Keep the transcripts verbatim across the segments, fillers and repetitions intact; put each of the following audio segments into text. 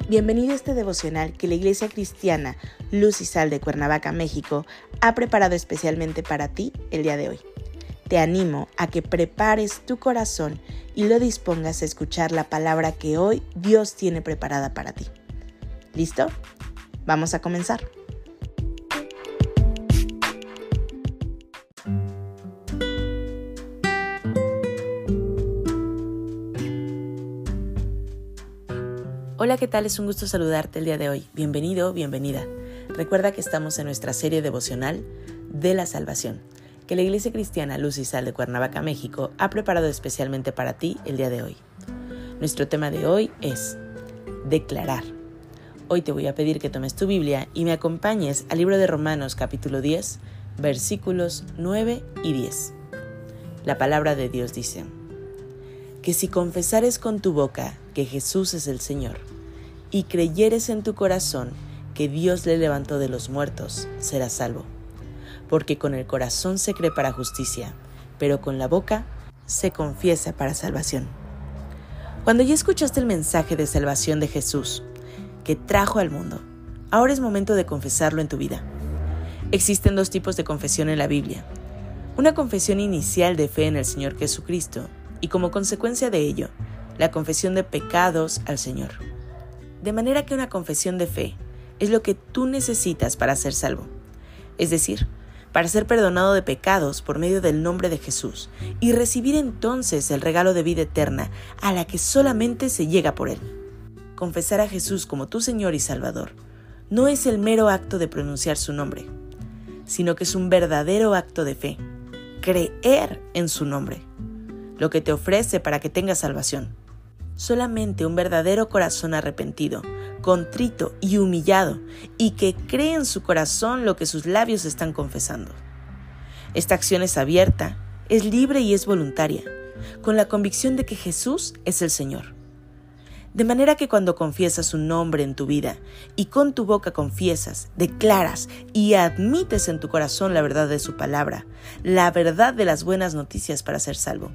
Bienvenido a este devocional que la Iglesia Cristiana Luz y Sal de Cuernavaca, México, ha preparado especialmente para ti el día de hoy. Te animo a que prepares tu corazón y lo dispongas a escuchar la palabra que hoy Dios tiene preparada para ti. ¿Listo? Vamos a comenzar. Hola, ¿qué tal? Es un gusto saludarte el día de hoy. Bienvenido, bienvenida. Recuerda que estamos en nuestra serie devocional de la salvación, que la Iglesia Cristiana Luz y Sal de Cuernavaca, México, ha preparado especialmente para ti el día de hoy. Nuestro tema de hoy es declarar. Hoy te voy a pedir que tomes tu Biblia y me acompañes al libro de Romanos capítulo diez, versículos nueve y diez. La palabra de Dios dice: que si confesares con tu boca que Jesús es el Señor, y creyeres en tu corazón que Dios le levantó de los muertos, serás salvo. Porque con el corazón se cree para justicia, pero con la boca se confiesa para salvación. Cuando ya escuchaste el mensaje de salvación de Jesús, que trajo al mundo, ahora es momento de confesarlo en tu vida. Existen dos tipos de confesión en la Biblia. Una confesión inicial de fe en el Señor Jesucristo, y como consecuencia de ello, la confesión de pecados al Señor. De manera que una confesión de fe es lo que tú necesitas para ser salvo. Es decir, para ser perdonado de pecados por medio del nombre de Jesús y recibir entonces el regalo de vida eterna a la que solamente se llega por Él. Confesar a Jesús como tu Señor y Salvador no es el mero acto de pronunciar su nombre, sino que es un verdadero acto de fe, creer en su nombre, lo que te ofrece para que tengas salvación. Solamente un verdadero corazón arrepentido, contrito y humillado, y que cree en su corazón lo que sus labios están confesando. Esta acción es abierta, es libre y es voluntaria, con la convicción de que Jesús es el Señor. De manera que cuando confiesas su nombre en tu vida y con tu boca confiesas, declaras y admites en tu corazón la verdad de su palabra, la verdad de las buenas noticias para ser salvo.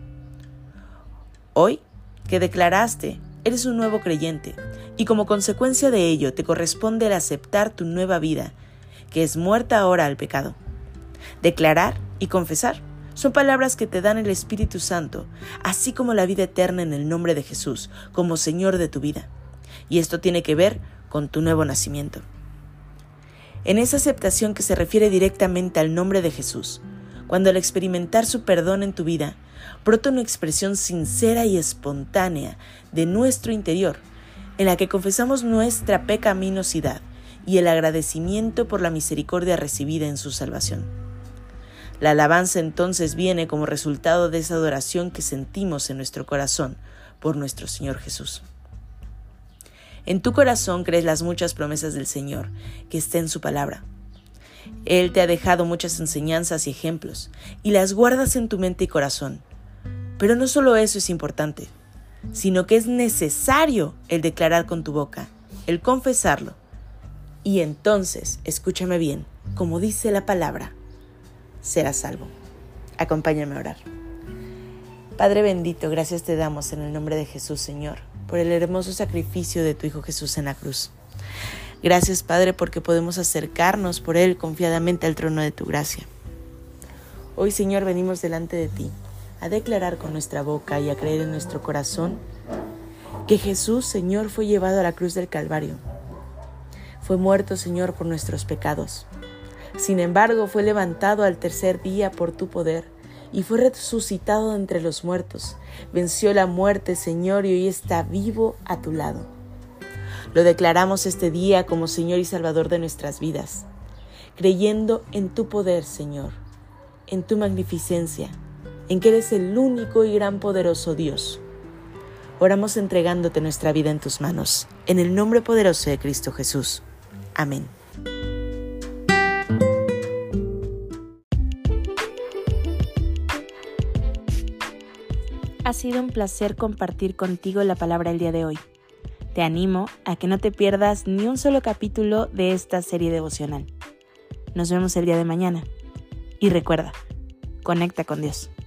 Hoy, que declaraste, eres un nuevo creyente y como consecuencia de ello te corresponde el aceptar tu nueva vida, que es muerta ahora al pecado. Declarar y confesar son palabras que te dan el Espíritu Santo, así como la vida eterna en el nombre de Jesús, como Señor de tu vida. Y esto tiene que ver con tu nuevo nacimiento. En esa aceptación que se refiere directamente al nombre de Jesús, cuando al experimentar su perdón en tu vida, brota una expresión sincera y espontánea de nuestro interior, en la que confesamos nuestra pecaminosidad y el agradecimiento por la misericordia recibida en su salvación. La alabanza entonces viene como resultado de esa adoración que sentimos en nuestro corazón por nuestro Señor Jesús. En tu corazón crees las muchas promesas del Señor que está en su palabra. Él te ha dejado muchas enseñanzas y ejemplos, y las guardas en tu mente y corazón. Pero no solo eso es importante, sino que es necesario el declarar con tu boca, el confesarlo. Y entonces, escúchame bien, como dice la palabra, serás salvo. Acompáñame a orar. Padre bendito, gracias te damos en el nombre de Jesús, Señor, por el hermoso sacrificio de tu Hijo Jesús en la cruz. Gracias, Padre, porque podemos acercarnos por Él confiadamente al trono de tu gracia. Hoy, Señor, venimos delante de ti a declarar con nuestra boca y a creer en nuestro corazón que Jesús, Señor, fue llevado a la cruz del Calvario. Fue muerto, Señor, por nuestros pecados. Sin embargo, fue levantado al tercer día por tu poder y fue resucitado entre los muertos. Venció la muerte, Señor, y hoy está vivo a tu lado. Lo declaramos este día como Señor y Salvador de nuestras vidas, creyendo en tu poder, Señor, en tu magnificencia, en que eres el único y gran poderoso Dios. Oramos entregándote nuestra vida en tus manos, en el nombre poderoso de Cristo Jesús. Amén. Ha sido un placer compartir contigo la palabra el día de hoy. Te animo a que no te pierdas ni un solo capítulo de esta serie devocional. Nos vemos el día de mañana. Y recuerda, conecta con Dios.